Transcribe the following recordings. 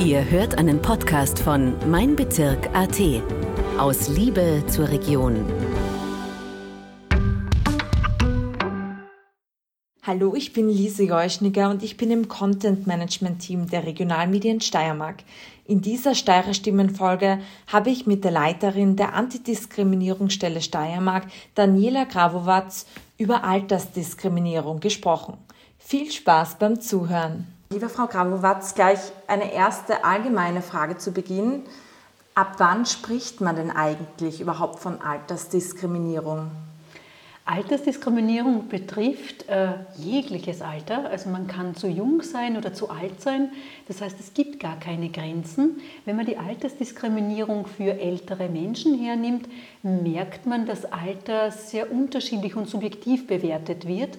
Ihr hört einen Podcast von Mein Bezirk.at. Aus Liebe zur Region. Hallo, ich bin Lise Jeuschniger und ich bin im Content-Management-Team der Regionalmedien Steiermark. In dieser Steirer-Stimmen-Folge habe ich mit der Leiterin der Antidiskriminierungsstelle Steiermark, Daniela Grabowatz, über Altersdiskriminierung gesprochen. Viel Spaß beim Zuhören. Liebe Frau Grabowatz, gleich eine erste allgemeine Frage zu Beginn. Ab wann spricht man denn eigentlich überhaupt von Altersdiskriminierung? Altersdiskriminierung betrifft jegliches Alter, also man kann zu jung sein oder zu alt sein, das heißt es gibt gar keine Grenzen. Wenn man die Altersdiskriminierung für ältere Menschen hernimmt, merkt man, dass Alter sehr unterschiedlich und subjektiv bewertet wird.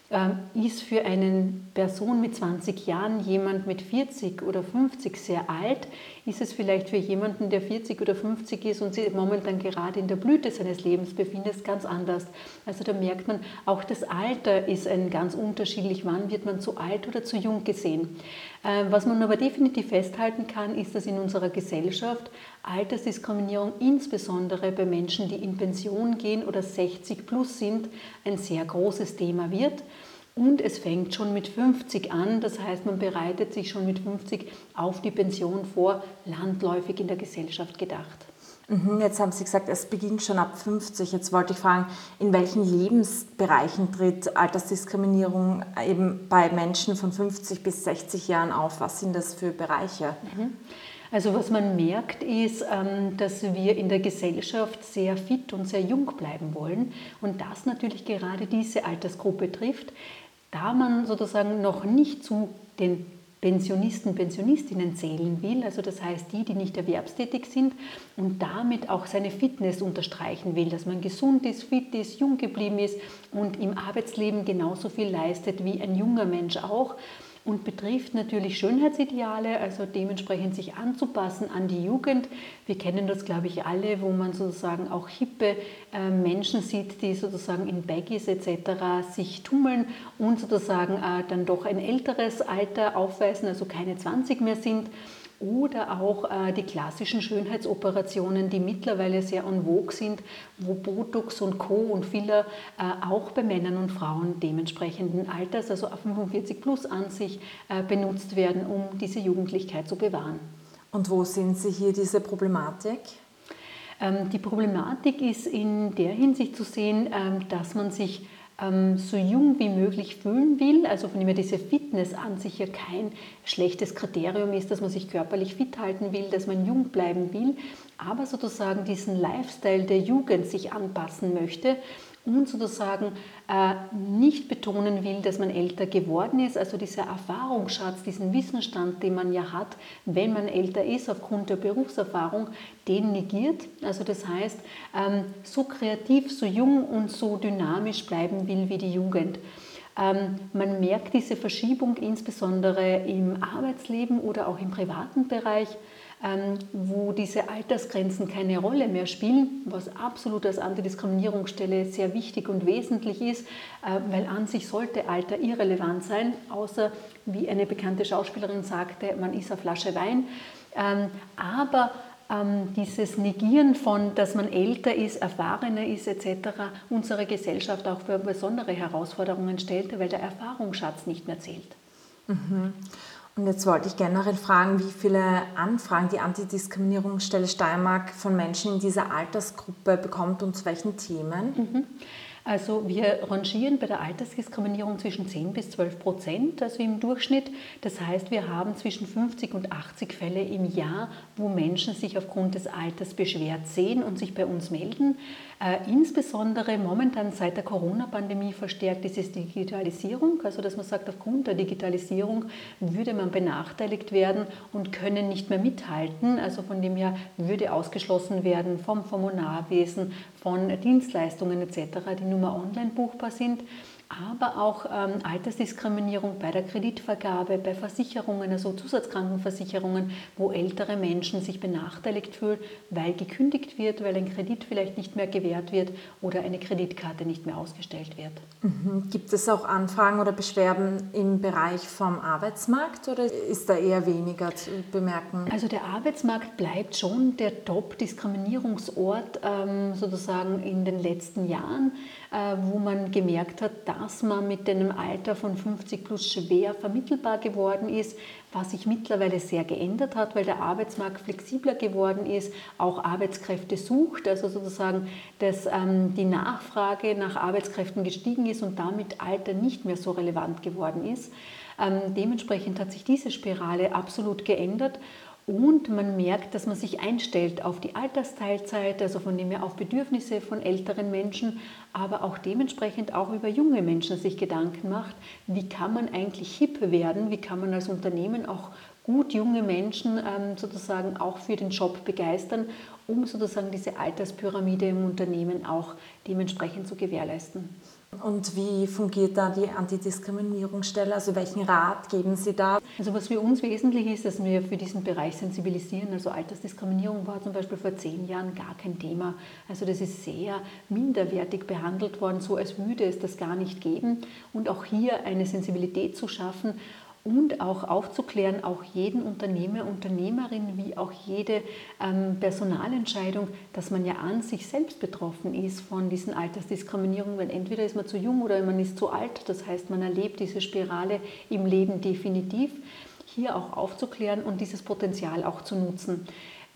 Ist für eine Person mit 20 Jahren jemand mit 40 oder 50 sehr alt, ist es vielleicht für jemanden, der 40 oder 50 ist und sich momentan gerade in der Blüte seines Lebens befindet, ganz anders. Also da merkt man, auch das Alter ist ein ganz unterschiedlich, wann wird man zu alt oder zu jung gesehen. Was man aber definitiv festhalten kann, ist, dass in unserer Gesellschaft Altersdiskriminierung insbesondere bei Menschen, die in Pension gehen oder 60 plus sind, ein sehr großes Thema wird. Und es fängt schon mit 50 an, das heißt, man bereitet sich schon mit 50 auf die Pension vor, landläufig in der Gesellschaft gedacht. Jetzt haben Sie gesagt, es beginnt schon ab 50. Jetzt wollte ich fragen, in welchen Lebensbereichen tritt Altersdiskriminierung eben bei Menschen von 50 bis 60 Jahren auf? Was sind das für Bereiche? Also was man merkt ist, dass wir in der Gesellschaft sehr fit und sehr jung bleiben wollen und das natürlich gerade diese Altersgruppe trifft, da man sozusagen noch nicht zu den Pensionisten, Pensionistinnen zählen will, also das heißt die nicht erwerbstätig sind und damit auch seine Fitness unterstreichen will, dass man gesund ist, fit ist, jung geblieben ist und im Arbeitsleben genauso viel leistet wie ein junger Mensch auch. Und betrifft natürlich Schönheitsideale, also dementsprechend sich anzupassen an die Jugend. Wir kennen das, glaube ich, alle, wo man sozusagen auch hippe Menschen sieht, die sozusagen in Baggies etc. sich tummeln und sozusagen dann doch ein älteres Alter aufweisen, also keine 20 mehr sind. Oder auch die klassischen Schönheitsoperationen, die mittlerweile sehr en vogue sind, wo Botox und Co. und Filler auch bei Männern und Frauen dementsprechenden Alters, also ab 45 plus an sich benutzt werden, um diese Jugendlichkeit zu bewahren. Und wo sehen Sie hier diese Problematik? Die Problematik ist in der Hinsicht zu sehen, dass man sich so jung wie möglich fühlen will, also von dem her diese Fitness an sich ja kein schlechtes Kriterium ist, dass man sich körperlich fit halten will, dass man jung bleiben will, aber sozusagen diesen Lifestyle der Jugend sich anpassen möchte und sozusagen nicht betonen will, dass man älter geworden ist, also dieser Erfahrungsschatz, diesen Wissensstand, den man ja hat, wenn man älter ist, aufgrund der Berufserfahrung, den negiert. Also das heißt, so kreativ, so jung und so dynamisch bleiben will wie die Jugend. Man merkt diese Verschiebung insbesondere im Arbeitsleben oder auch im privaten Bereich, wo diese Altersgrenzen keine Rolle mehr spielen, was absolut als Antidiskriminierungsstelle sehr wichtig und wesentlich ist, weil an sich sollte Alter irrelevant sein, außer, wie eine bekannte Schauspielerin sagte, man ist eine Flasche Wein. Aber dieses Negieren von, dass man älter ist, erfahrener ist etc., unsere Gesellschaft auch für besondere Herausforderungen stellt, weil der Erfahrungsschatz nicht mehr zählt. Und jetzt wollte ich generell fragen, wie viele Anfragen die Antidiskriminierungsstelle Steiermark von Menschen in dieser Altersgruppe bekommt und zu welchen Themen? Also wir rangieren bei der Altersdiskriminierung zwischen 10 bis 12%, also im Durchschnitt. Das heißt, wir haben zwischen 50 und 80 Fälle im Jahr, wo Menschen sich aufgrund des Alters beschwert sehen und sich bei uns melden. Insbesondere momentan seit der Corona-Pandemie verstärkt ist es die Digitalisierung, also dass man sagt, aufgrund der Digitalisierung würde man benachteiligt werden und können nicht mehr mithalten. Also von dem her würde ausgeschlossen werden vom Formularwesen, von Dienstleistungen etc., die nur mehr online buchbar sind. aber auch Altersdiskriminierung bei der Kreditvergabe, bei Versicherungen, also Zusatzkrankenversicherungen, wo ältere Menschen sich benachteiligt fühlen, weil gekündigt wird, weil ein Kredit vielleicht nicht mehr gewährt wird oder eine Kreditkarte nicht mehr ausgestellt wird. Gibt es auch Anfragen oder Beschwerden im Bereich vom Arbeitsmarkt oder ist da eher weniger zu bemerken? Also der Arbeitsmarkt bleibt schon der Top-Diskriminierungsort sozusagen in den letzten Jahren, wo man gemerkt hat, dass man mit einem Alter von 50 plus schwer vermittelbar geworden ist, was sich mittlerweile sehr geändert hat, weil der Arbeitsmarkt flexibler geworden ist, auch Arbeitskräfte sucht, also sozusagen, dass die Nachfrage nach Arbeitskräften gestiegen ist und damit Alter nicht mehr so relevant geworden ist. Dementsprechend hat sich diese Spirale absolut geändert. Und man merkt, dass man sich einstellt auf die Altersteilzeit, also von dem her auf Bedürfnisse von älteren Menschen, aber auch dementsprechend auch über junge Menschen sich Gedanken macht, wie kann man eigentlich hip werden, wie kann man als Unternehmen auch gut junge Menschen sozusagen auch für den Job begeistern, um sozusagen diese Alterspyramide im Unternehmen auch dementsprechend zu gewährleisten. Und wie fungiert da die Antidiskriminierungsstelle? Also welchen Rat geben Sie da? Also was für uns wesentlich ist, dass wir für diesen Bereich sensibilisieren. Also Altersdiskriminierung war zum Beispiel vor 10 Jahren gar kein Thema. Also das ist sehr minderwertig behandelt worden, so als würde es das gar nicht geben. Und auch hier eine Sensibilität zu schaffen und auch aufzuklären, auch jeden Unternehmer, Unternehmerin, wie auch jede Personalentscheidung, dass man ja an sich selbst betroffen ist von diesen Altersdiskriminierungen, weil entweder ist man zu jung oder man ist zu alt, das heißt, man erlebt diese Spirale im Leben definitiv, hier auch aufzuklären und dieses Potenzial auch zu nutzen.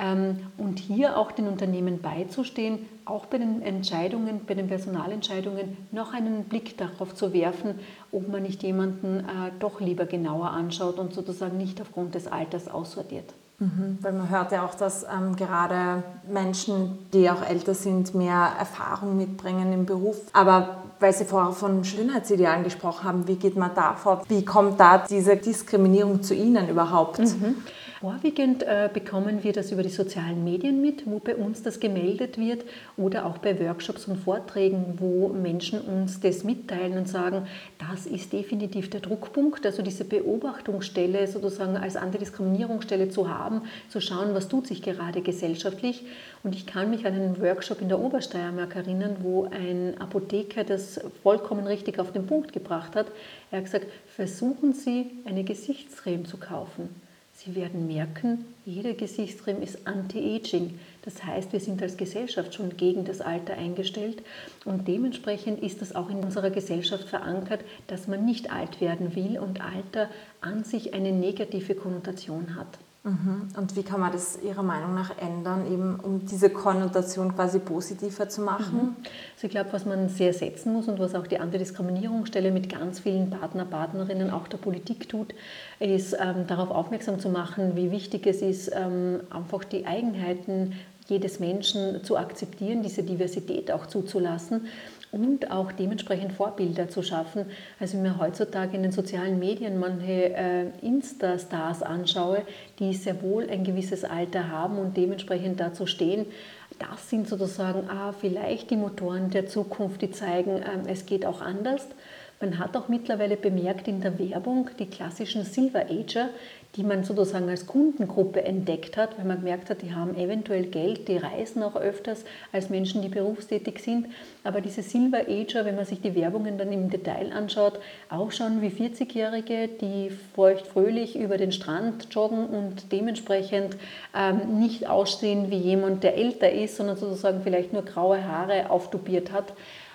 Und hier auch den Unternehmen beizustehen, auch bei den Entscheidungen, bei den Personalentscheidungen noch einen Blick darauf zu werfen, ob man nicht jemanden doch lieber genauer anschaut und sozusagen nicht aufgrund des Alters aussortiert. Weil man hört ja auch, dass gerade Menschen, die auch älter sind, mehr Erfahrung mitbringen im Beruf. Aber weil Sie vorher von Schönheitsidealen gesprochen haben, wie geht man da vor? Wie kommt da diese Diskriminierung zu Ihnen überhaupt? Vorwiegend bekommen wir das über die sozialen Medien mit, wo bei uns das gemeldet wird oder auch bei Workshops und Vorträgen, wo Menschen uns das mitteilen und sagen, das ist definitiv der Druckpunkt, also diese Beobachtungsstelle sozusagen als Antidiskriminierungsstelle zu haben, zu schauen, was tut sich gerade gesellschaftlich. Und ich kann mich an einen Workshop in der Obersteiermark erinnern, wo ein Apotheker das vollkommen richtig auf den Punkt gebracht hat. Er hat gesagt, versuchen Sie, eine Gesichtscreme zu kaufen. Sie werden merken, jede Gesichtscreme ist Anti-Aging. Das heißt, wir sind als Gesellschaft schon gegen das Alter eingestellt und dementsprechend ist das auch in unserer Gesellschaft verankert, dass man nicht alt werden will und Alter an sich eine negative Konnotation hat. Und wie kann man das Ihrer Meinung nach ändern, eben um diese Konnotation quasi positiver zu machen? Also ich glaube, was man sehr setzen muss und was auch die Antidiskriminierungsstelle mit ganz vielen Partnerinnen auch der Politik tut, ist darauf aufmerksam zu machen, wie wichtig es ist, einfach die Eigenheiten jedes Menschen zu akzeptieren, diese Diversität auch zuzulassen und auch dementsprechend Vorbilder zu schaffen. Also wenn ich mir heutzutage in den sozialen Medien manche Insta-Stars anschaue, die sehr wohl ein gewisses Alter haben und dementsprechend dazu stehen, das sind sozusagen vielleicht die Motoren der Zukunft, die zeigen, es geht auch anders. Man hat auch mittlerweile bemerkt in der Werbung die klassischen Silver Ager, die man sozusagen als Kundengruppe entdeckt hat, weil man gemerkt hat, die haben eventuell Geld, die reisen auch öfters als Menschen, die berufstätig sind. Aber diese Silver Ager, wenn man sich die Werbungen dann im Detail anschaut, auch schon wie 40-Jährige, die feuchtfröhlich über den Strand joggen und dementsprechend nicht aussehen wie jemand, der älter ist, sondern sozusagen vielleicht nur graue Haare auftubiert hat.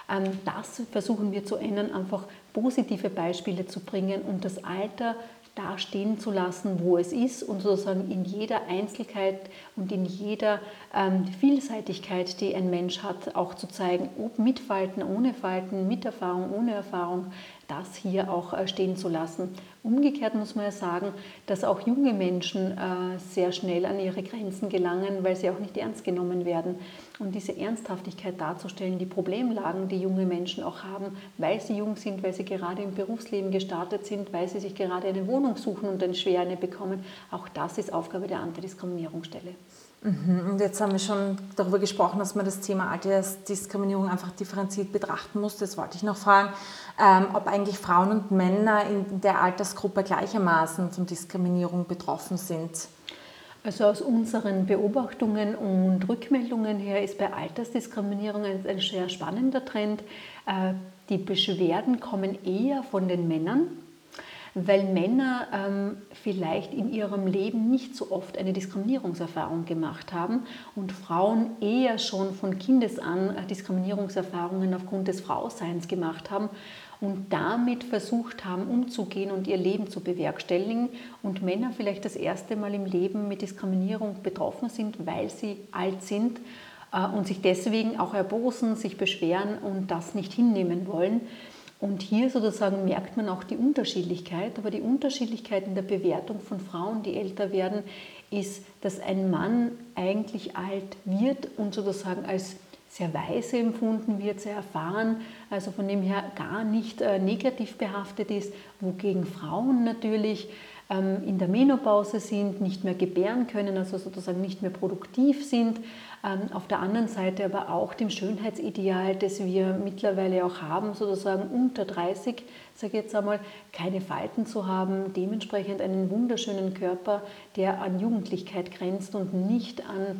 Das versuchen wir zu ändern, einfach positive Beispiele zu bringen und das Alter da stehen zu lassen, wo es ist und sozusagen in jeder Einzelheit und in jeder Vielseitigkeit, die ein Mensch hat, auch zu zeigen, ob mit Falten, ohne Falten, mit Erfahrung, ohne Erfahrung, das hier auch stehen zu lassen. Umgekehrt muss man ja sagen, dass auch junge Menschen sehr schnell an ihre Grenzen gelangen, weil sie auch nicht ernst genommen werden. Und diese Ernsthaftigkeit darzustellen, die Problemlagen, die junge Menschen auch haben, weil sie jung sind, weil sie gerade im Berufsleben gestartet sind, weil sie sich gerade eine Wohnung suchen und dann schwer eine bekommen, auch das ist Aufgabe der Antidiskriminierungsstelle. Und jetzt haben wir schon darüber gesprochen, dass man das Thema Altersdiskriminierung einfach differenziert betrachten muss. Das wollte ich noch fragen, ob eigentlich Frauen und Männer in der Altersgruppe gleichermaßen von Diskriminierung betroffen sind. Also aus unseren Beobachtungen und Rückmeldungen her ist bei Altersdiskriminierung ein sehr spannender Trend. Die Beschwerden kommen eher von den Männern, weil Männer vielleicht in ihrem Leben nicht so oft eine Diskriminierungserfahrung gemacht haben und Frauen eher schon von Kindes an Diskriminierungserfahrungen aufgrund des Frauseins gemacht haben und damit versucht haben, umzugehen und ihr Leben zu bewerkstelligen und Männer vielleicht das erste Mal im Leben mit Diskriminierung betroffen sind, weil sie alt sind und sich deswegen auch erbosen, sich beschweren und das nicht hinnehmen wollen. Und hier sozusagen merkt man auch die Unterschiedlichkeit, aber die Unterschiedlichkeit in der Bewertung von Frauen, die älter werden, ist, dass ein Mann eigentlich alt wird und sozusagen als sehr weise empfunden wird, sehr erfahren, also von dem her gar nicht negativ behaftet ist, wogegen Frauen natürlich in der Menopause sind, nicht mehr gebären können, also sozusagen nicht mehr produktiv sind. Auf der anderen Seite aber auch dem Schönheitsideal, das wir mittlerweile auch haben, sozusagen unter 30, sage ich jetzt einmal, keine Falten zu haben, dementsprechend einen wunderschönen Körper, der an Jugendlichkeit grenzt und nicht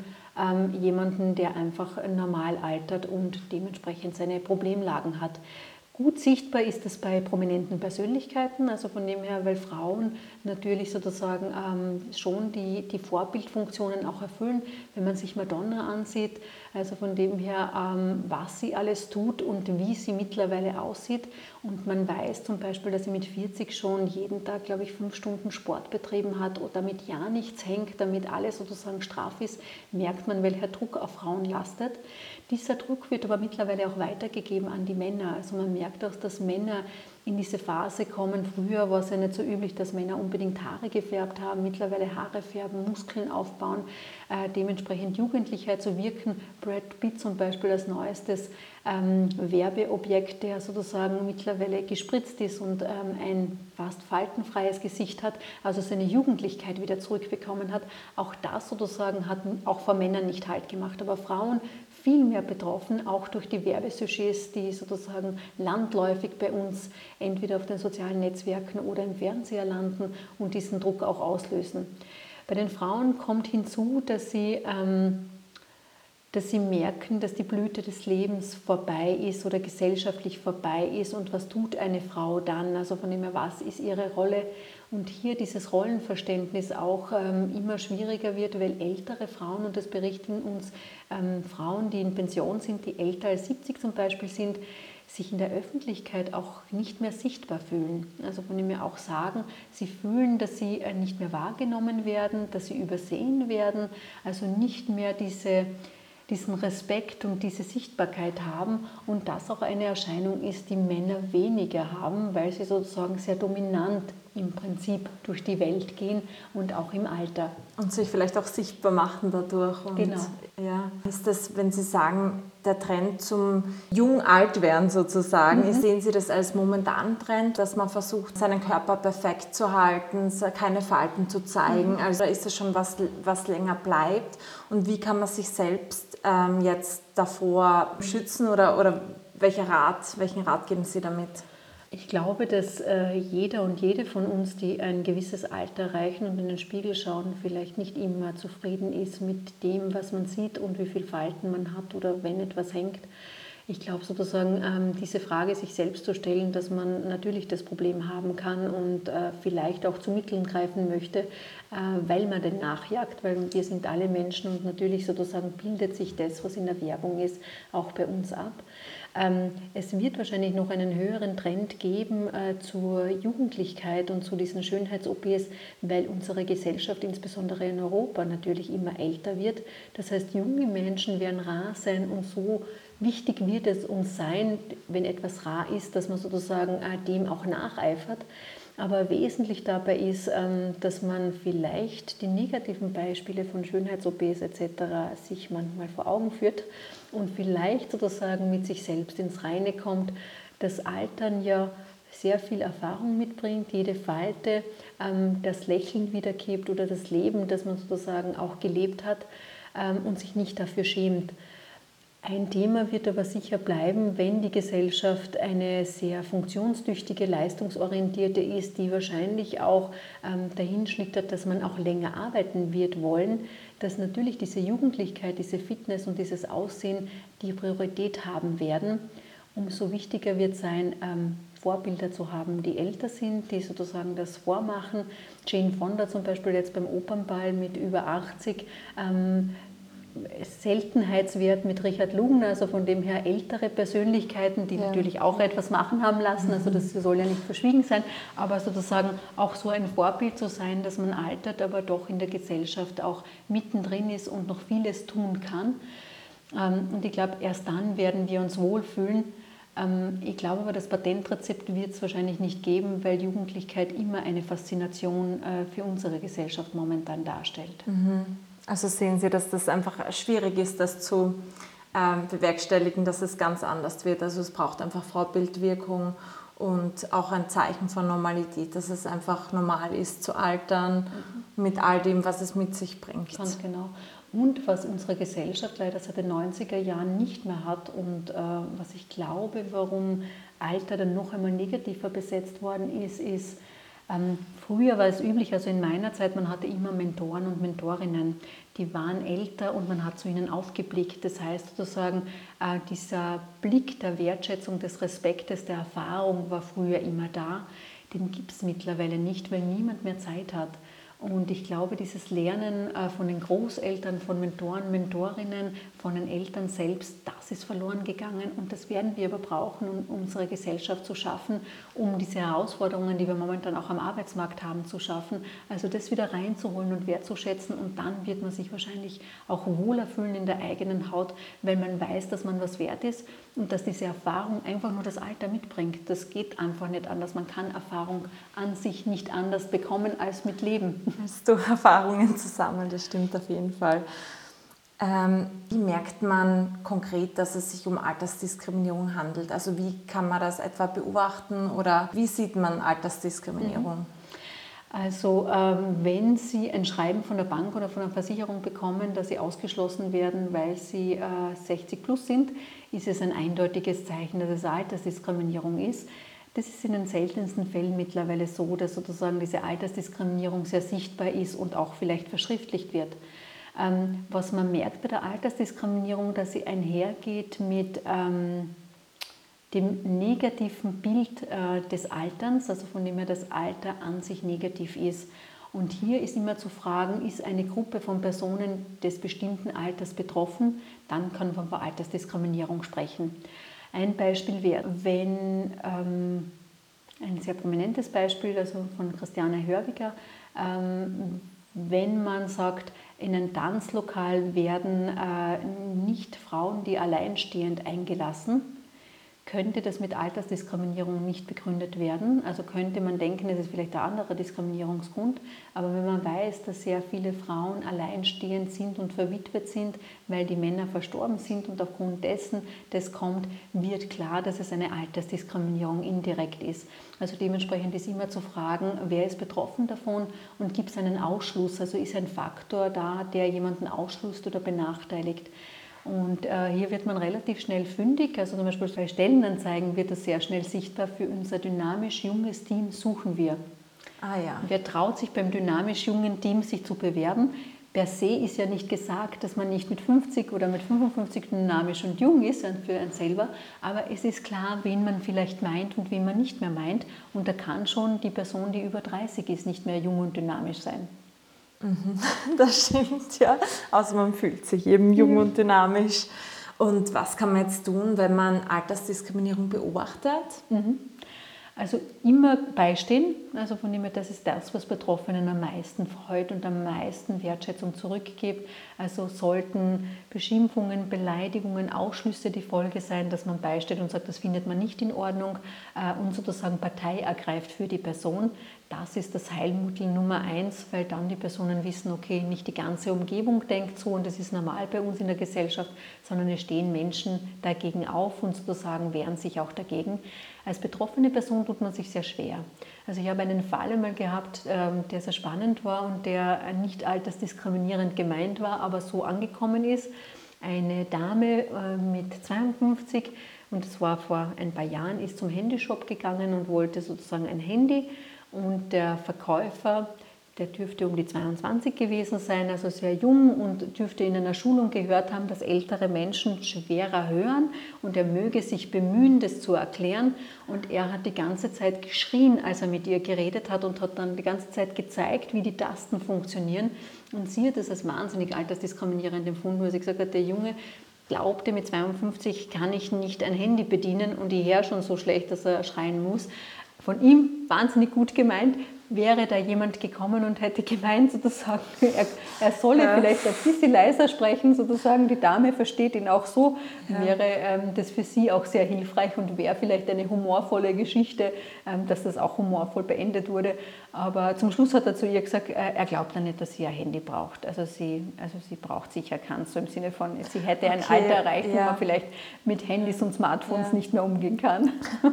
an jemanden, der einfach normal altert und dementsprechend seine Problemlagen hat. Gut sichtbar ist es bei prominenten Persönlichkeiten, also von dem her, weil Frauen natürlich sozusagen schon die Vorbildfunktionen auch erfüllen, wenn man sich Madonna ansieht, also von dem her, was sie alles tut und wie sie mittlerweile aussieht. Und man weiß zum Beispiel, dass sie mit 40 schon jeden Tag, glaube ich, 5 Stunden Sport betrieben hat oder damit ja nichts hängt, damit alles sozusagen straff ist, merkt man, welcher Druck auf Frauen lastet. Dieser Druck wird aber mittlerweile auch weitergegeben an die Männer. Also man merkt auch, dass Männer in diese Phase kommen. Früher war es ja nicht so üblich, dass Männer unbedingt Haare gefärbt haben. Mittlerweile Haare färben, Muskeln aufbauen, dementsprechend Jugendlichkeit zu wirken. Brad Pitt zum Beispiel als neuestes Werbeobjekt, der sozusagen mittlerweile gespritzt ist und ein fast faltenfreies Gesicht hat, also seine Jugendlichkeit wieder zurückbekommen hat. Auch das sozusagen hat auch vor Männern nicht Halt gemacht, aber Frauen viel mehr betroffen, auch durch die Werbesujets, die sozusagen landläufig bei uns entweder auf den sozialen Netzwerken oder im Fernseher landen und diesen Druck auch auslösen. Bei den Frauen kommt hinzu, dass sie merken, dass die Blüte des Lebens vorbei ist oder gesellschaftlich vorbei ist und was tut eine Frau dann, also von dem her, was ist ihre Rolle und hier dieses Rollenverständnis auch immer schwieriger wird, weil ältere Frauen, und das berichten uns Frauen, die in Pension sind, die älter als 70 zum Beispiel sind, sich in der Öffentlichkeit auch nicht mehr sichtbar fühlen. Also von dem her auch sagen, sie fühlen, dass sie nicht mehr wahrgenommen werden, dass sie übersehen werden, also nicht mehr diesen Respekt und diese Sichtbarkeit haben und das auch eine Erscheinung ist, die Männer weniger haben, weil sie sozusagen sehr dominant im Prinzip durch die Welt gehen und auch im Alter. Und sich vielleicht auch sichtbar machen dadurch. Und genau. Ja, ist das, wenn Sie sagen, der Trend zum Jung-Alt-Werden sozusagen, sehen Sie das als momentanen Trend, dass man versucht, seinen Körper perfekt zu halten, keine Falten zu zeigen? Also ist das schon was länger bleibt? Und wie kann man sich selbst jetzt davor schützen oder welchen Rat geben Sie damit? Ich glaube, dass jeder und jede von uns, die ein gewisses Alter erreichen und in den Spiegel schauen, vielleicht nicht immer zufrieden ist mit dem, was man sieht und wie viele Falten man hat oder wenn etwas hängt. Ich glaube sozusagen, diese Frage sich selbst zu stellen, dass man natürlich das Problem haben kann und vielleicht auch zu Mitteln greifen möchte, weil man den nachjagt, weil wir sind alle Menschen und natürlich sozusagen bildet sich das, was in der Werbung ist, auch bei uns ab. Es wird wahrscheinlich noch einen höheren Trend geben zur Jugendlichkeit und zu diesen Schönheits-OPs, weil unsere Gesellschaft, insbesondere in Europa, natürlich immer älter wird. Das heißt, junge Menschen werden rar sein und so wichtig wird es uns sein, wenn etwas rar ist, dass man sozusagen dem auch nacheifert. Aber wesentlich dabei ist, dass man vielleicht die negativen Beispiele von Schönheits-OPs etc. sich manchmal vor Augen führt und vielleicht sozusagen mit sich selbst ins Reine kommt, dass Altern ja sehr viel Erfahrung mitbringt, jede Falte, das Lächeln wiedergibt oder das Leben, das man sozusagen auch gelebt hat. und sich nicht dafür schämt. Ein Thema wird aber sicher bleiben, wenn die Gesellschaft eine sehr funktionstüchtige, leistungsorientierte ist, die wahrscheinlich auch dahin schlittert, dass man auch länger arbeiten wird wollen, dass natürlich diese Jugendlichkeit, diese Fitness und dieses Aussehen die Priorität haben werden. Umso wichtiger wird sein, Vorbilder zu haben, die älter sind, die sozusagen das vormachen. Jane Fonda zum Beispiel jetzt beim Opernball mit über 80, Seltenheitswert mit Richard Lugner, also von dem her ältere Persönlichkeiten, die natürlich auch etwas machen haben lassen, also das soll ja nicht verschwiegen sein, aber sozusagen auch so ein Vorbild zu sein, dass man altert, aber doch in der Gesellschaft auch mittendrin ist und noch vieles tun kann. Und ich glaube, erst dann werden wir uns wohlfühlen. Ich glaube aber, das Patentrezept wird es wahrscheinlich nicht geben, weil Jugendlichkeit immer eine Faszination für unsere Gesellschaft momentan darstellt. Also sehen Sie, dass das einfach schwierig ist, das zu bewerkstelligen, dass es ganz anders wird. Also es braucht einfach Vorbildwirkung und auch ein Zeichen von Normalität, dass es einfach normal ist zu altern mit all dem, was es mit sich bringt. Ganz genau. Und was unsere Gesellschaft leider seit den 90er Jahren nicht mehr hat und was ich glaube, warum Alter dann noch einmal negativer besetzt worden ist, früher war es üblich, also in meiner Zeit, man hatte immer Mentoren und Mentorinnen, die waren älter und man hat zu ihnen aufgeblickt. Das heißt sozusagen, dieser Blick der Wertschätzung, des Respektes, der Erfahrung war früher immer da. Den gibt es mittlerweile nicht, weil niemand mehr Zeit hat. Und ich glaube, dieses Lernen von den Großeltern, von Mentoren, Mentorinnen, von den Eltern selbst, das ist verloren gegangen. Und das werden wir aber brauchen, um unsere Gesellschaft zu schaffen, um diese Herausforderungen, die wir momentan auch am Arbeitsmarkt haben, zu schaffen. Also das wieder reinzuholen und wertzuschätzen. Und dann wird man sich wahrscheinlich auch wohler fühlen in der eigenen Haut, weil man weiß, dass man was wert ist und dass diese Erfahrung einfach nur das Alter mitbringt. Das geht einfach nicht anders. Man kann Erfahrung an sich nicht anders bekommen als mit Leben. Hast du Erfahrungen zu sammeln, das stimmt auf jeden Fall. Wie merkt man konkret, dass es sich um Altersdiskriminierung handelt? Also wie kann man das etwa beobachten oder wie sieht man Altersdiskriminierung? Also wenn Sie ein Schreiben von der Bank oder von der Versicherung bekommen, dass Sie ausgeschlossen werden, weil Sie 60 plus sind, ist es ein eindeutiges Zeichen, dass es Altersdiskriminierung ist. Das ist in den seltensten Fällen mittlerweile so, dass sozusagen diese Altersdiskriminierung sehr sichtbar ist und auch vielleicht verschriftlicht wird. Was man merkt bei der Altersdiskriminierung, dass sie einhergeht mit dem negativen Bild des Alterns, also von dem her das Alter an sich negativ ist. Und hier ist immer zu fragen, ist eine Gruppe von Personen des bestimmten Alters betroffen, dann kann man von Altersdiskriminierung sprechen. Ein Beispiel wäre, wenn ein sehr prominentes Beispiel, also von Christiane Hörbiger, wenn man sagt, in ein Tanzlokal werden nicht Frauen, die alleinstehend eingelassen, könnte das mit Altersdiskriminierung nicht begründet werden. Also könnte man denken, es ist vielleicht ein anderer Diskriminierungsgrund. Aber wenn man weiß, dass sehr viele Frauen alleinstehend sind und verwitwet sind, weil die Männer verstorben sind und aufgrund dessen das kommt, wird klar, dass es eine Altersdiskriminierung indirekt ist. Also dementsprechend ist immer zu fragen, wer ist betroffen davon und gibt es einen Ausschluss? Also ist ein Faktor da, der jemanden ausschließt oder benachteiligt? Und hier wird man relativ schnell fündig, also zum Beispiel bei Stellenanzeigen wird das sehr schnell sichtbar. Für unser dynamisch junges Team suchen wir. Ah ja. Wer traut sich beim dynamisch jungen Team sich zu bewerben? Per se ist ja nicht gesagt, dass man nicht mit 50 oder mit 55 dynamisch und jung ist für einen selber, aber es ist klar, wen man vielleicht meint und wen man nicht mehr meint. Und da kann schon die Person, die über 30 ist, nicht mehr jung und dynamisch sein. Das stimmt, ja. Also man fühlt sich eben jung und dynamisch. Und was kann man jetzt tun, wenn man Altersdiskriminierung beobachtet? Also immer beistehen, also von dem her, das ist das, was Betroffenen am meisten freut und am meisten Wertschätzung zurückgibt. Also sollten Beschimpfungen, Beleidigungen, Ausschlüsse die Folge sein, dass man beisteht und sagt, das findet man nicht in Ordnung und sozusagen Partei ergreift für die Person, das ist das Heilmittel Nummer 1, weil dann die Personen wissen, okay, nicht die ganze Umgebung denkt so und das ist normal bei uns in der Gesellschaft, sondern es stehen Menschen dagegen auf und sozusagen wehren sich auch dagegen. Als betroffene Person tut man sich sehr schwer. Also ich habe einen Fall einmal gehabt, der sehr spannend war und der nicht altersdiskriminierend gemeint war, aber so angekommen ist. Eine Dame mit 52, und das war vor ein paar Jahren, ist zum Handyshop gegangen und wollte sozusagen ein Handy. Und der Verkäufer, der dürfte um die 22 gewesen sein, also sehr jung und dürfte in einer Schulung gehört haben, dass ältere Menschen schwerer hören und er möge sich bemühen, das zu erklären. Und er hat die ganze Zeit geschrien, als er mit ihr geredet hat und hat dann die ganze Zeit gezeigt, wie die Tasten funktionieren. Und sie hat das als wahnsinnig altersdiskriminierend empfunden, weil sie gesagt hat, der Junge glaubte, mit 52 kann ich nicht ein Handy bedienen und ich höre schon so schlecht, dass er schreien muss. Von ihm wahnsinnig gut gemeint, wäre da jemand gekommen und hätte gemeint, sozusagen, er solle vielleicht ein bisschen leiser sprechen, sozusagen, die Dame versteht ihn auch so, wäre das für sie auch sehr hilfreich und wäre vielleicht eine humorvolle Geschichte, dass das auch humorvoll beendet wurde. Aber zum Schluss hat er zu ihr gesagt, er glaubt ja nicht, dass sie ein Handy braucht. Also sie braucht sicher keins, so im Sinne von, sie hätte ein Alter erreicht, wo man vielleicht mit Handys und Smartphones nicht mehr umgehen kann.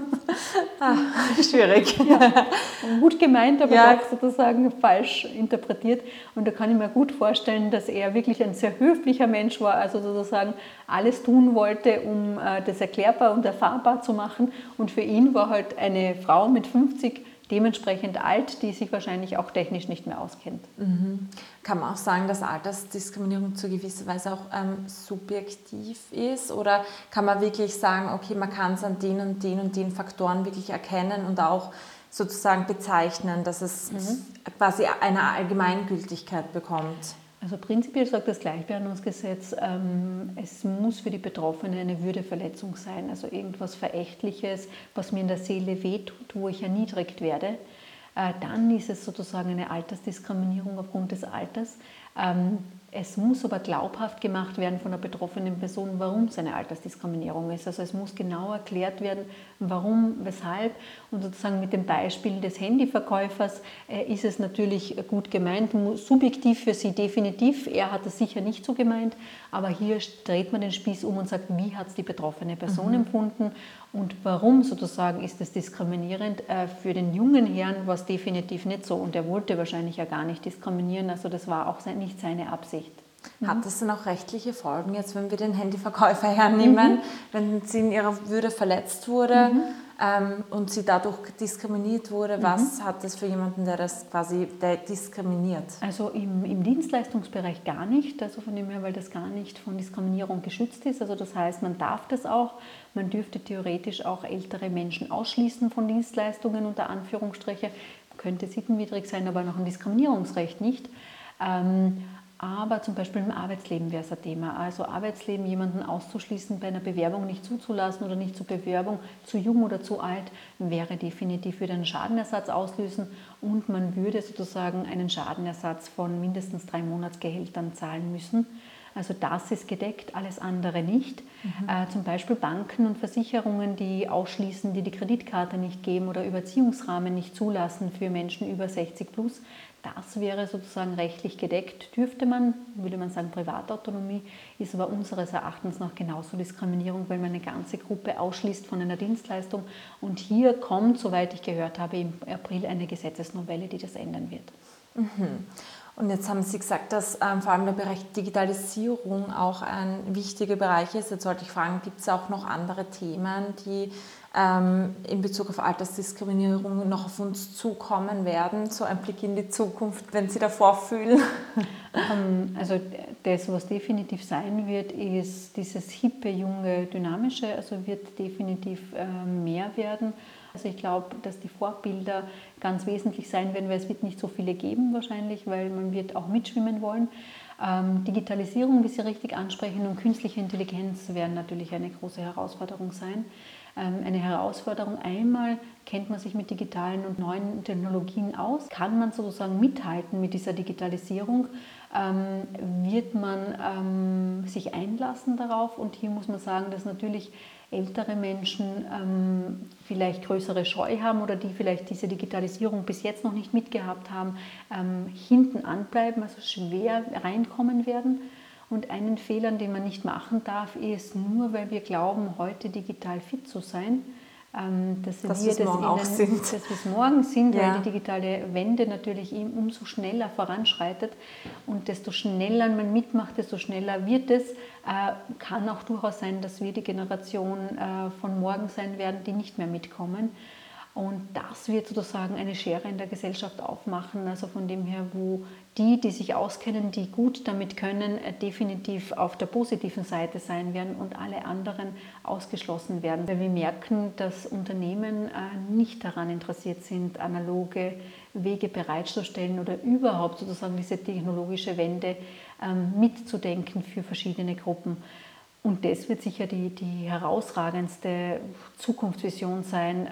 Schwierig. Ja. Gut gemeint, aber doch sozusagen falsch interpretiert. Und da kann ich mir gut vorstellen, dass er wirklich ein sehr höflicher Mensch war, also sozusagen alles tun wollte, um das erklärbar und erfahrbar zu machen. Und für ihn war halt eine Frau mit 50 dementsprechend alt, die sich wahrscheinlich auch technisch nicht mehr auskennt. Mhm. Kann man auch sagen, dass Altersdiskriminierung zu gewisser Weise auch subjektiv ist? Oder kann man wirklich sagen, okay, man kann es an den und den und den Faktoren wirklich erkennen und auch sozusagen bezeichnen, dass es quasi eine Allgemeingültigkeit bekommt? Also prinzipiell sagt das Gleichbehandlungsgesetz, es muss für die Betroffene eine Würdeverletzung sein, also irgendwas Verächtliches, was mir in der Seele wehtut, wo ich erniedrigt werde. Dann ist es sozusagen eine Altersdiskriminierung aufgrund des Alters. Es muss aber glaubhaft gemacht werden von der betroffenen Person, warum es eine Altersdiskriminierung ist. Also es muss genau erklärt werden, warum, weshalb. Und sozusagen mit dem Beispiel des Handyverkäufers ist es natürlich gut gemeint, subjektiv für sie definitiv. Er hat es sicher nicht so gemeint, aber hier dreht man den Spieß um und sagt, wie hat es die betroffene Person empfunden und warum sozusagen ist es diskriminierend. Für den jungen Herrn war es definitiv nicht so und er wollte wahrscheinlich ja gar nicht diskriminieren, also das war auch nicht seine Absicht. Hat das dann auch rechtliche Folgen, jetzt wenn wir den Handyverkäufer hernehmen, wenn sie in ihrer Würde verletzt wurde und sie dadurch diskriminiert wurde, was hat das für jemanden, der das quasi diskriminiert? Also im Dienstleistungsbereich gar nicht, also von dem her, weil das gar nicht von Diskriminierung geschützt ist, also das heißt, man darf das auch, man dürfte theoretisch auch ältere Menschen ausschließen von Dienstleistungen unter Anführungsstriche, könnte sittenwidrig sein, aber nach dem Diskriminierungsrecht nicht. Aber zum Beispiel im Arbeitsleben wäre es ein Thema. Also Arbeitsleben jemanden auszuschließen, bei einer Bewerbung nicht zuzulassen oder nicht zur Bewerbung, zu jung oder zu alt, wäre definitiv wieder einen Schadenersatz auslösen und man würde sozusagen einen Schadenersatz von mindestens 3 Monatsgehältern zahlen müssen. Also das ist gedeckt, alles andere nicht. Zum Beispiel Banken und Versicherungen, die ausschließen, die die Kreditkarte nicht geben oder Überziehungsrahmen nicht zulassen für Menschen über 60 plus. Das wäre sozusagen rechtlich gedeckt, dürfte man, würde man sagen, Privatautonomie, ist aber unseres Erachtens noch genauso Diskriminierung, weil man eine ganze Gruppe ausschließt von einer Dienstleistung. Und hier kommt, soweit ich gehört habe, im April eine Gesetzesnovelle, die das ändern wird. Und jetzt haben Sie gesagt, dass vor allem der Bereich Digitalisierung auch ein wichtiger Bereich ist. Jetzt sollte ich fragen, gibt es auch noch andere Themen, die in Bezug auf Altersdiskriminierung noch auf uns zukommen werden? So ein Blick in die Zukunft, wenn Sie davor fühlen? Also das, was definitiv sein wird, ist dieses hippe, junge, dynamische, also wird definitiv mehr werden. Also ich glaube, dass die Vorbilder ganz wesentlich sein werden, weil es wird nicht so viele geben wahrscheinlich, weil man wird auch mitschwimmen wollen. Digitalisierung, wie Sie richtig ansprechen, und künstliche Intelligenz werden natürlich eine große Herausforderung sein. Eine Herausforderung, einmal kennt man sich mit digitalen und neuen Technologien aus, kann man sozusagen mithalten mit dieser Digitalisierung, wird man sich einlassen darauf und hier muss man sagen, dass natürlich ältere Menschen vielleicht größere Scheu haben oder die vielleicht diese Digitalisierung bis jetzt noch nicht mitgehabt haben, hinten anbleiben, also schwer reinkommen werden. Und einen Fehler, den man nicht machen darf, ist, nur weil wir glauben, heute digital fit zu sein, dass wir es morgen sind, weil die digitale Wende natürlich umso schneller voranschreitet und desto schneller man mitmacht, desto schneller wird es. Kann auch durchaus sein, dass wir die Generation von morgen sein werden, die nicht mehr mitkommen. Und das wird sozusagen eine Schere in der Gesellschaft aufmachen, also von dem her, wo die sich auskennen, die gut damit können, definitiv auf der positiven Seite sein werden und alle anderen ausgeschlossen werden. Weil wir merken, dass Unternehmen nicht daran interessiert sind, analoge Wege bereitzustellen oder überhaupt sozusagen diese technologische Wende mitzudenken für verschiedene Gruppen. Und das wird sicher die herausragendste Zukunftsvision sein.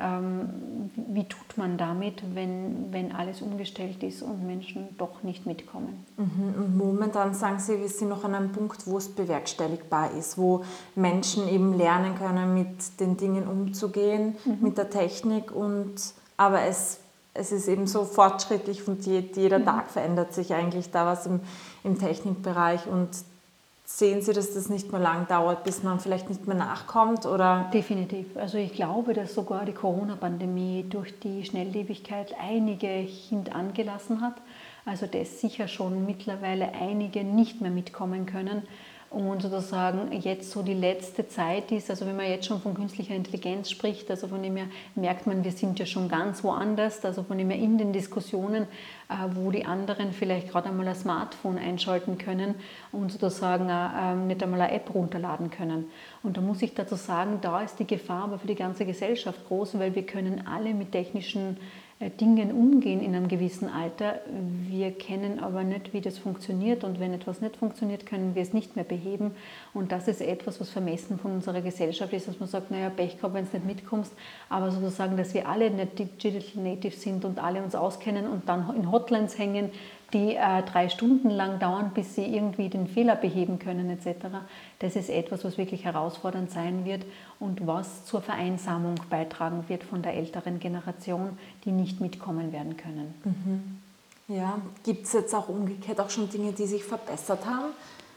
Wie tut man damit, wenn alles umgestellt ist und Menschen doch nicht mitkommen? Und momentan sagen Sie, wir sind noch an einem Punkt, wo es bewerkstelligbar ist, wo Menschen eben lernen können, mit den Dingen umzugehen, mit der Technik. Aber es ist eben so fortschrittlich und jeder Tag verändert sich eigentlich da was im Technikbereich. Und sehen Sie, dass das nicht mehr lang dauert, bis man vielleicht nicht mehr nachkommt? Oder? Definitiv. Also ich glaube, dass sogar die Corona-Pandemie durch die Schnelllebigkeit einige hintangelassen hat. Also dass sicher schon mittlerweile einige nicht mehr mitkommen können. Und sozusagen jetzt so die letzte Zeit ist, also wenn man jetzt schon von künstlicher Intelligenz spricht, also von dem her merkt man, wir sind ja schon ganz woanders, also von dem her in den Diskussionen, wo die anderen vielleicht gerade einmal ein Smartphone einschalten können und sozusagen nicht einmal eine App runterladen können. Und da muss ich dazu sagen, da ist die Gefahr aber für die ganze Gesellschaft groß, weil wir können alle mit technischen Dingen umgehen in einem gewissen Alter. Wir kennen aber nicht, wie das funktioniert, und wenn etwas nicht funktioniert, können wir es nicht mehr beheben. Und das ist etwas, was vermessen von unserer Gesellschaft ist, dass man sagt, naja, Pech gehabt, wenn du nicht mitkommst, aber sozusagen, dass wir alle nicht digital native sind und alle uns auskennen und dann in Hotlines hängen, die 3 Stunden lang dauern, bis sie irgendwie den Fehler beheben können etc. Das ist etwas, was wirklich herausfordernd sein wird und was zur Vereinsamung beitragen wird von der älteren Generation, die nicht mitkommen werden können. Ja, gibt es jetzt auch umgekehrt auch schon Dinge, die sich verbessert haben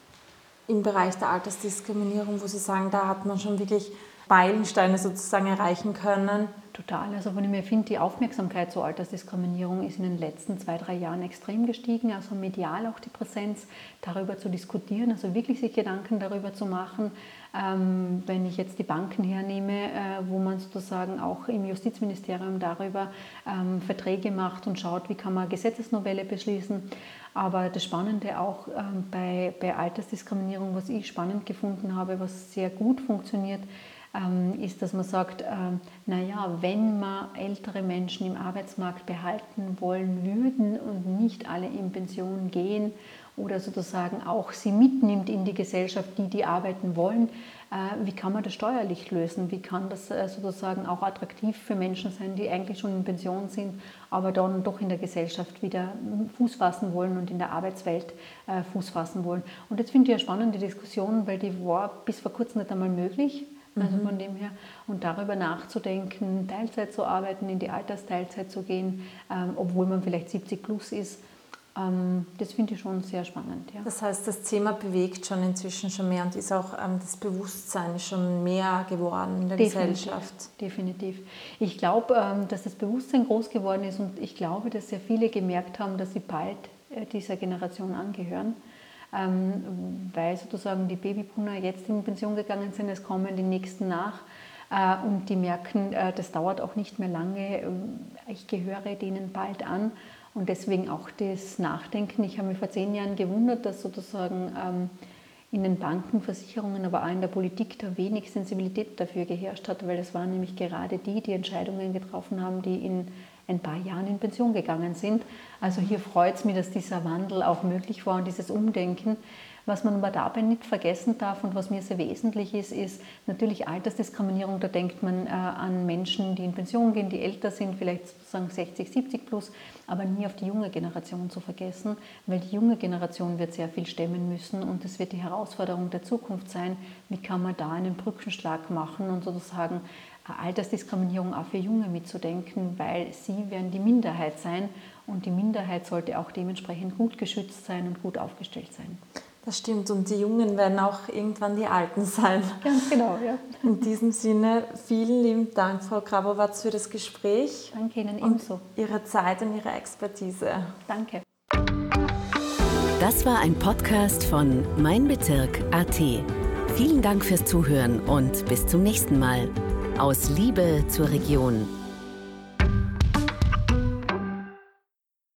im Bereich der Altersdiskriminierung, wo Sie sagen, da hat man schon wirklich Meilensteine sozusagen erreichen können? Total. Also von dem her finde, die Aufmerksamkeit zur Altersdiskriminierung ist in den letzten 2-3 Jahren extrem gestiegen. Also medial auch die Präsenz, darüber zu diskutieren, also wirklich sich Gedanken darüber zu machen. Wenn ich jetzt die Banken hernehme, wo man sozusagen auch im Justizministerium darüber Verträge macht und schaut, wie kann man eine Gesetzesnovelle beschließen. Aber das Spannende auch bei Altersdiskriminierung, was ich spannend gefunden habe, was sehr gut funktioniert, ist, dass man sagt, naja, wenn wir ältere Menschen im Arbeitsmarkt behalten wollen würden und nicht alle in Pension gehen oder sozusagen auch sie mitnimmt in die Gesellschaft, die arbeiten wollen, wie kann man das steuerlich lösen? Wie kann das sozusagen auch attraktiv für Menschen sein, die eigentlich schon in Pension sind, aber dann doch in der Gesellschaft wieder Fuß fassen wollen und in der Arbeitswelt Fuß fassen wollen? Und das finde ich eine spannende Diskussion, weil die war bis vor kurzem nicht einmal möglich. Also von dem her, und darüber nachzudenken, Teilzeit zu arbeiten, in die Altersteilzeit zu gehen, obwohl man vielleicht 70 plus ist, das finde ich schon sehr spannend. Ja. Das heißt, das Thema bewegt schon inzwischen schon mehr und ist auch das Bewusstsein ist schon mehr geworden in der Gesellschaft. Definitiv. Ich glaube, dass das Bewusstsein groß geworden ist und ich glaube, dass sehr viele gemerkt haben, dass sie bald dieser Generation angehören. Weil sozusagen die Babyboomer jetzt in Pension gegangen sind, es kommen die Nächsten nach und die merken, das dauert auch nicht mehr lange, ich gehöre denen bald an und deswegen auch das Nachdenken. Ich habe mich vor 10 Jahren gewundert, dass sozusagen in den Banken, Versicherungen, aber auch in der Politik da wenig Sensibilität dafür geherrscht hat, weil es waren nämlich gerade die Entscheidungen getroffen haben, die in ein paar Jahren in Pension gegangen sind. Also hier freut es mich, dass dieser Wandel auch möglich war und dieses Umdenken. Was man aber dabei nicht vergessen darf und was mir sehr wesentlich ist, ist natürlich Altersdiskriminierung. Da denkt man an Menschen, die in Pension gehen, die älter sind, vielleicht sozusagen 60, 70 plus, aber nie auf die junge Generation zu vergessen, weil die junge Generation wird sehr viel stemmen müssen und es wird die Herausforderung der Zukunft sein, wie kann man da einen Brückenschlag machen und sozusagen Altersdiskriminierung auch für Junge mitzudenken, weil sie werden die Minderheit sein und die Minderheit sollte auch dementsprechend gut geschützt sein und gut aufgestellt sein. Das stimmt, und die Jungen werden auch irgendwann die Alten sein. Ganz genau, ja. In diesem Sinne, vielen lieben Dank, Frau Grabowatz, für das Gespräch. Danke Ihnen ebenso. Ihre Zeit und Ihre Expertise. Danke. Das war ein Podcast von meinbezirk.at. Vielen Dank fürs Zuhören und bis zum nächsten Mal. Aus Liebe zur Region.